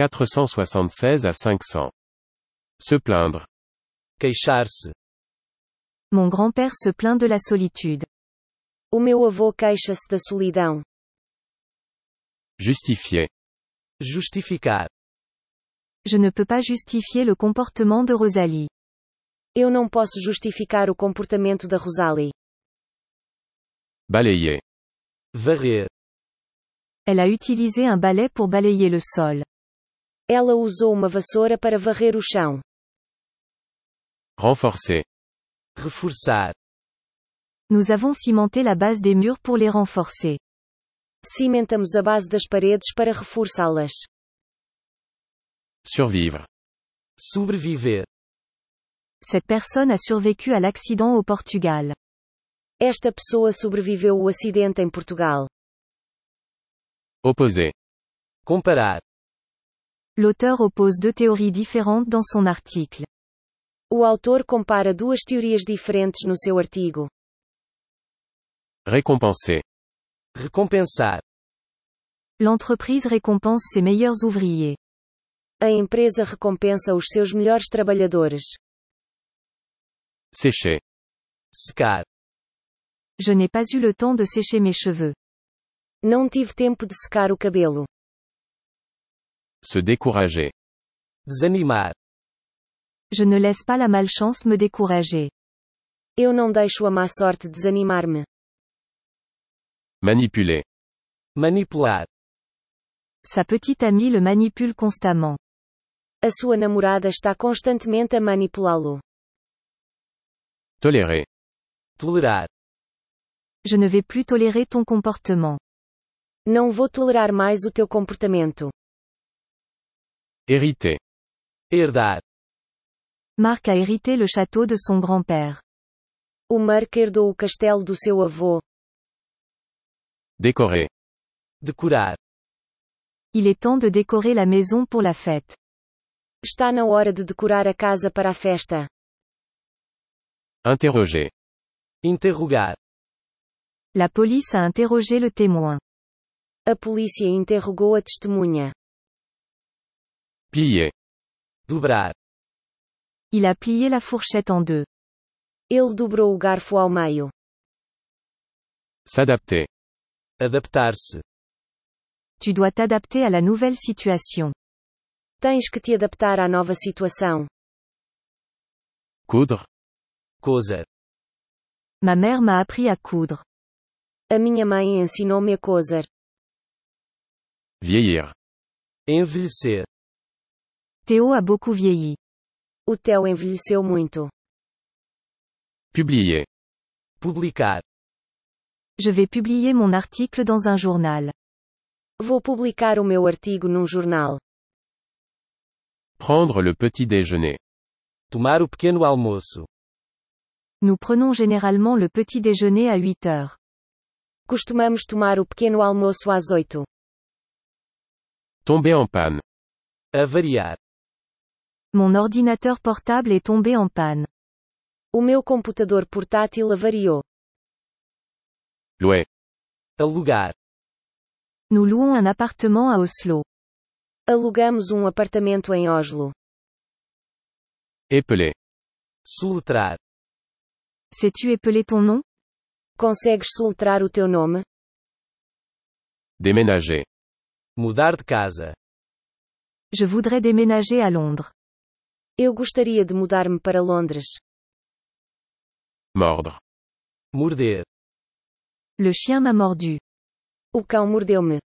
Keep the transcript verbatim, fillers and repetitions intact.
quatre cent soixante-seize à cinq cents. Se plaindre. Queixar-se. Mon grand-père se plaint de la solitude. O meu avô queixa-se da solidão. Justifier. Justificar. Je ne peux pas justifier le comportement de Rosalie. Eu não posso justificar o comportamento da Rosalie. Balayer. Varrer. Elle a utilisé un balai pour balayer le sol. Ela usou uma vassoura para varrer o chão. Renforcer. Reforçar. Nous avons cimenté la base des murs pour les renforcer. Cimentamos a base das paredes para reforçá-las. Survivre. Sobreviver. Cette personne a survécu à l'accident au Portugal. Esta pessoa sobreviveu ao acidente em Portugal. Opposer. Comparar. L'auteur oppose deux théories différentes dans son article. O autor compara duas teorias diferentes no seu artigo. Récompenser. Recompensar. L'entreprise récompense ses meilleurs ouvriers. A empresa recompensa os seus melhores trabalhadores. Sécher. Secar. Je n'ai pas eu le temps de sécher mes cheveux. Não tive tempo de secar o cabelo. Se décourager. Desanimar. Je ne laisse pas la malchance me décourager. Eu não deixo a má sorte desanimar-me. Manipuler. Manipular. Sa petite amie le manipule constamment. A sua namorada está constantemente a manipulá-lo. Tolérer. Tolerar. Je ne vais plus tolérer ton comportement. Não vou tolerar mais o teu comportamento. Hériter. Herdar. Marc a hérité le château de son grand-père. O Mark herdou o castelo do seu avô. Décorer. Decorar. Il est temps de décorer la maison pour la fête. Está na hora de decorar a casa para a festa. Interroger. Interrogar. La police a interrogé le témoin. A polícia interrogou a testemunha. Plier. Dobrar. Il a plié la fourchette en deux. Ele dobrou o garfo ao meio. S'adapter. Adaptar-se. Tu dois t'adapter à la nouvelle situation. Tens que te adaptar à nova situação. Coudre. Coser. Ma mère m'a appris à coudre. A minha mãe ensinou-me a coser. Vieillir. Envelhecer. Théo a beaucoup vieilli. O Theo envelheceu muito. Publier. Publicar. Je vais publier mon article dans un journal. Vou publicar o meu artigo num jornal. Prendre le petit déjeuner. Tomar o pequeno almoço. Nous prenons généralement le petit déjeuner à huit heures. Costumamos tomar o pequeno almoço às oito. Tomber en panne. Avariar. Mon ordinateur portable est tombé en panne. O meu computador portátil avariou. Louer. Alugar. Nous louons un appartement à Oslo. Alugamos um apartamento em Oslo. Épeler. Soletrar. Sais-tu épeler ton nom? Consegues soletrar o teu nome? Déménager. Mudar de casa. Je voudrais déménager à Londres. Eu gostaria de mudar-me para Londres. Mordre. Morder. Le chien m'a mordu. O cão mordeu-me.